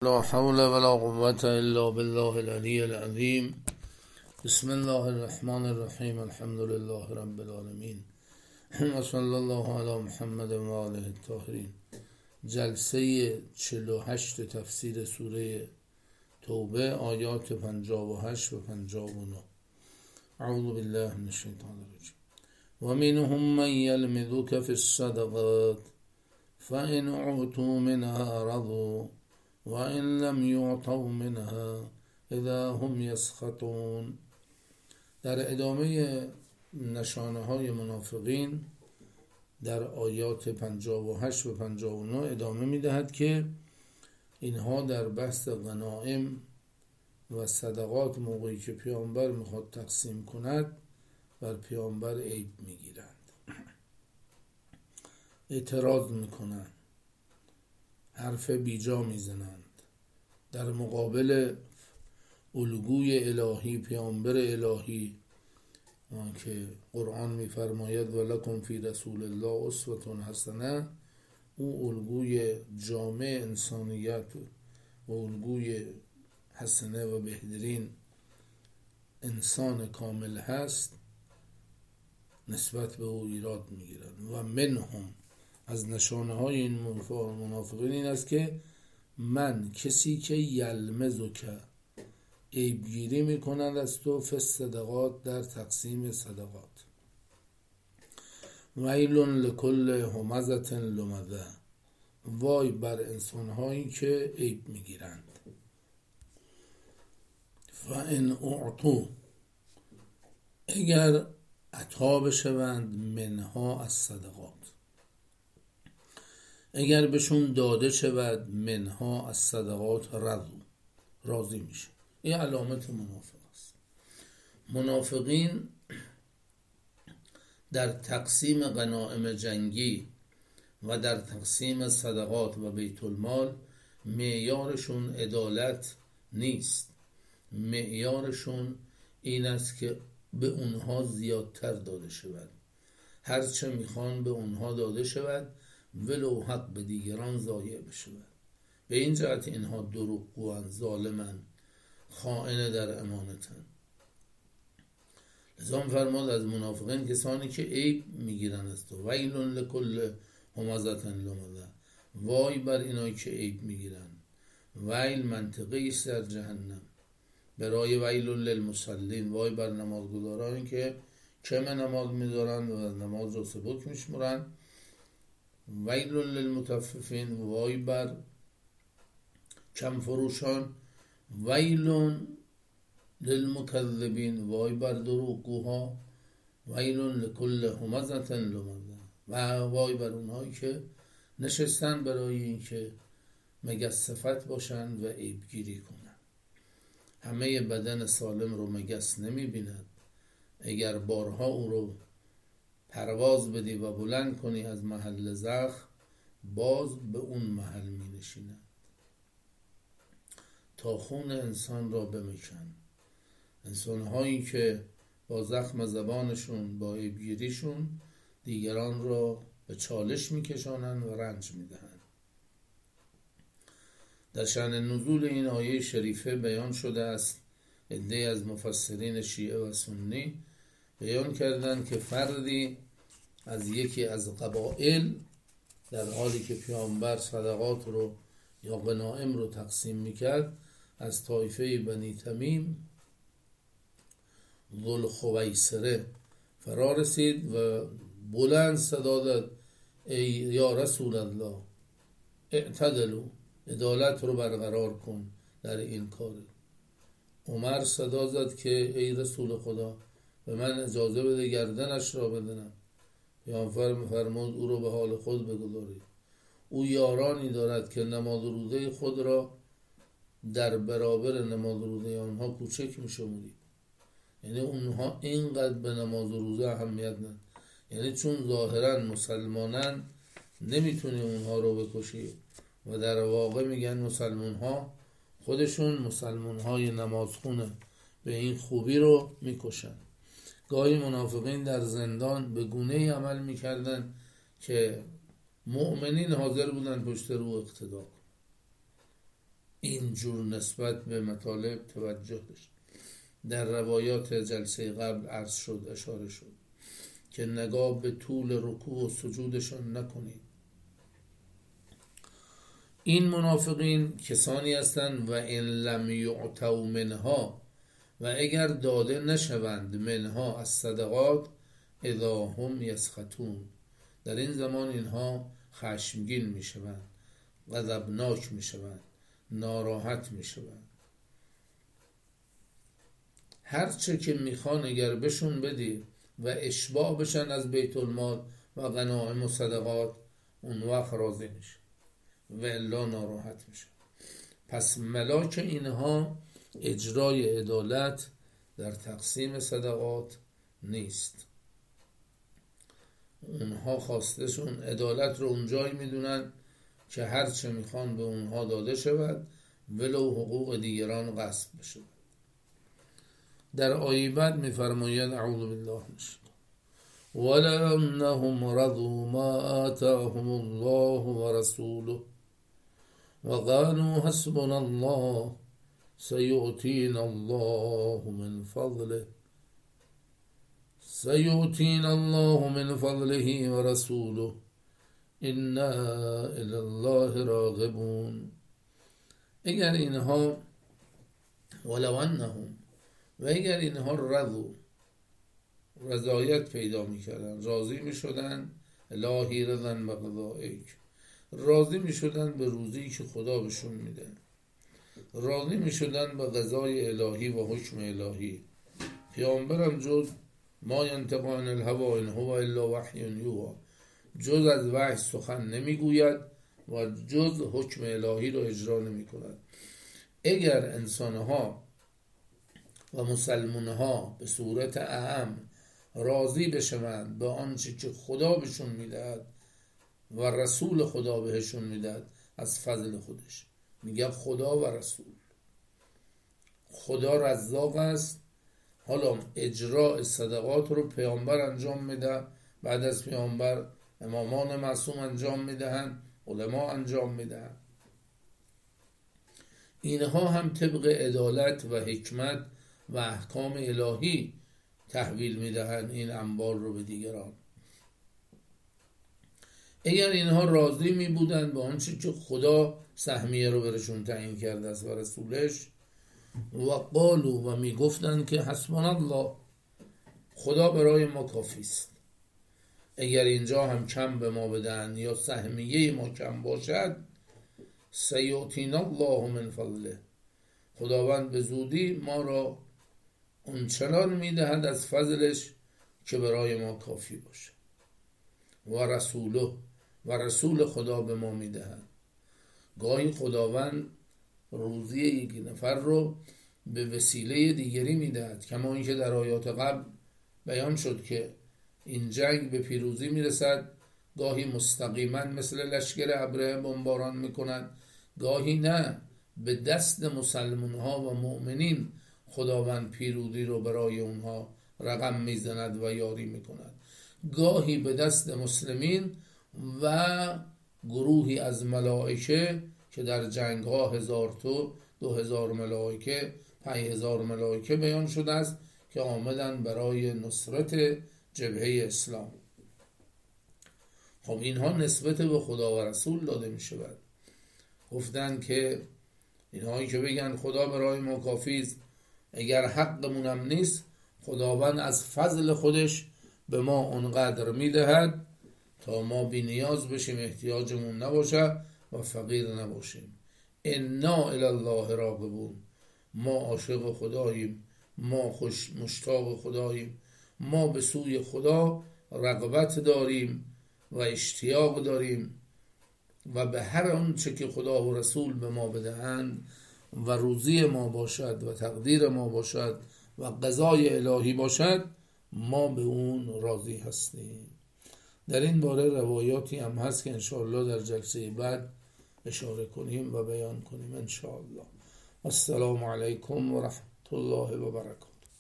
لا حول ولا قوة إلا بالله العلي العظيم. بسم الله الرحمن الرحیم. الحمد لله رب العالمین و صلی الله علی محمد و آله الطاهرین. جلسه 48 تفسیر سوره توبه، آیات 58 و 59. اعوذ بالله من الشیطان الرجیم. و منهم من یلمزک فی الصدقات فإن أعطوا منها رضوا وإن لم يعطوا منها اذا هم يسخطون. در ادامه نشانه های منافقین در آیات 58 و 59 ادامه می دهد که اینها در بحث غنائم و صدقات موقعی که پیامبر میخواد تقسیم کند بر پیامبر عیب میگیرند، اعتراض میکنند، حرف بیجا میزنند در مقابل الگوی الهی، پیامبر الهی که قرآن میفرماید ولکم فی رسول الله اسوة حسنه. او الگوی جامع انسانیت و الگوی حسنه و بهترین انسان کامل هست، نسبت به او ایراد میگیرند. و منهم، از نشانه های این منافقین این است که من، کسی که یلمزک، عیبگیری میکنند از تو، فی الصدقات، در تقسیم صدقات. ویل لکل همزة لمزه، وای بر انسان هایی که عیب میگیرند. فإن اعطوا، اگر عطا بشوند، منها از صدقات، اگر بهشون داده شود، منها از صدقات، رضوا، راضی میشه. این علامت منافق است. منافقین در تقسیم غنائم جنگی و در تقسیم صدقات و بیت المال معیارشون عدالت نیست. معیارشون این است که به اونها زیادتر داده شود، هرچه میخوان به اونها داده شود، ولو حق به دیگران ضایع بشود. به این جهت اینها دروغگوان، ظالمن، خائن در امانتن. لذا فرمود از منافقین کسانی که عیب میگیرن از تو. ویل لکل همزة لمزه، وای بر اینایی که عیب میگیرن. ویل منطقی است در جهنم برای ویل للمصلین، وای بر نمازگزارانی که کم نماز میدارن و نماز رو سبک میشمرن. ویل للمطففین، وای بر کم فروشان. ویل للمکذبین، وای بر دروغگوها. ویل لکل همزة لمزه، و وای بر اونهایی که نشستن برای اینکه مگس صفت باشند و عیبگیری کنند. همه بدن سالم رو مگس نمی بیند. اگر بارها او رو پرواز بدی و بلند کنی از محل زخم، باز به اون محل می نشیند تا خون انسان را بمیکن. انسان هایی که با زخم زبانشون، با عیبگیریشون دیگران را به چالش می کشانند و رنج می دهند. در شأن نزول این آیه شریفه بیان شده است. عده از مفسرین شیعه و سنی بیان کردند که فردی از یکی از قبایل در حالی که پیامبر صدقات رو یا غنائم رو تقسیم میکرد، از طایفه بنی تمیم، ذوالخویصره فرا رسید و بلند صدا داد ای یا رسول الله اعتدلوا، عدالت رو برقرار کن در این کار. عمر صدا زد که ای رسول خدا، به من اجازه بده گردنش را بدنم. پیامبر فرمود او رو به حال خود بگذارید. او یارانی دارد که نماز و روزه خود را در برابر نماز و روزه آنها کوچک می‌شمرید. یعنی اونها اینقدر به نماز و روزه اهمیت ندارند. یعنی چون ظاهرا مسلمانن نمیتونی اونها رو بکشی و در واقع میگن مسلمان ها خودشون مسلمان های نمازخونه به این خوبی رو میکشن. گاهی منافقین در زندان به گونه‌ای عمل میکردن که مؤمنین حاضر بودن پشت رو اقتدا. اینجور نسبت به مطالب توجه داشت. در روایات جلسه قبل عرض شد، اشاره شد که نگاه به طول رکوع و سجودشان نکنید. این منافقین کسانی هستند و ان لم یعطوا منها، و اگر داده نشوند منها از صدقات اذا هم یسخطون، در این زمان اینها خشمگین میشوند، غضبناک میشوند، ناراحت میشوند. هرچه که میخوان اگر بهشون بدی و اشباع بشن از بیت المال و غنایم و صدقات، اون وقت راضی میشه و الا ناراحت میشه. پس ملاک اینها اجرای عدالت در تقسیم صدقات نیست. اونها خواستشون عدالت رو اونجایی میدونن که هرچه میخوان به اونها داده شود ولو حقوق دیگران غصب بشه. در آیه بعد میفرماید اعوذ بالله من الشیطان ولأنهم رضوا ما آتاهم الله ورسوله وقالوا حسبنا الله سيؤتينا الله من فضله من فضله ورسوله إنا إلى الله راغبون. اگر اینها ولو انهم، و اگر اینها رضایت پیدا میکردن، راضی میشدن، الهی رضن بقضائک، راضی میشدن به روزی که خدا بهشون میده، راضی میشدن به قضای الهی و حکم الهی. پیامبرم جز ما ینطق عن الهوی ان هو الا وحی یوحی، جز از وحی سخن نمیگوید و جز حکم الهی رو اجرا نمیکند. اگر انسانها و مسلمانها به صورت اعم راضی بشوند به آنچه که خدا بهشون میدهد و رسول خدا بهشون میدهد از فضل خودش، میگه خدا و رسول، خدا رزاق است. حالا اجراء صدقات رو پیامبر انجام میده، بعد از پیامبر امامان معصوم انجام میدهند، علما انجام میدهند. اینها هم طبق عدالت و حکمت و احکام الهی تحویل میدهند این انبار رو به دیگران. اگر اینها راضی می بودند به آنچه که خدا سهمیه رو برشون تعیین کرده است و رسولش، و قالو، و می گفتند که حسبنا الله، خدا برای ما کافی است. اگر اینجا هم کم به ما بدن یا سهمیه ما کم باشد، سیؤتینا الله من فضله، خداوند به زودی ما را اونچنان میدهد از فضلش که برای ما کافی باشه. و رسوله، و رسول خدا به ما میدهد. گاهی خداوند روزی یک نفر رو به وسیله دیگری میدهد، کما اینکه در آیات قبل بیان شد که این جنگ به پیروزی میرسد، گاهی مستقیما مثل لشکر ابرهه بمباران میکنند، گاهی نه، به دست مسلمان ها و مؤمنین خداوند پیروزی رو برای اونها رقم میزند و یاری میکند. گاهی به دست مسلمین و گروهی از ملائکه که در جنگ ها 1000 تا 2000 ملائکه 5000 ملائکه بیان شده است که آمدن برای نصرت جبهه اسلام. خب اینها نسبت به خدا و رسول داده می شود. گفتن که اینهایی که بگن خدا برای ما کافی است، اگر حقمون هم نیست خداوند از فضل خودش به ما اونقدر میدهد تا ما بی نیاز بشیم، احتیاجمون نباشه و فقیر نباشیم. انا الی الله راغبون، ما عاشق خداییم، ما مشتاق خداییم، ما به سوی خدا رغبت داریم و اشتیاق داریم و به هر آنچه که خدا و رسول به ما بدهند و روزی ما باشد و تقدیر ما باشد و قضای الهی باشد، ما به اون راضی هستیم. در این باره روایاتی هم هست که انشاءالله در جلسه بعد اشاره کنیم و بیان کنیم انشاءالله. السلام علیکم و رحمت الله و برکاته.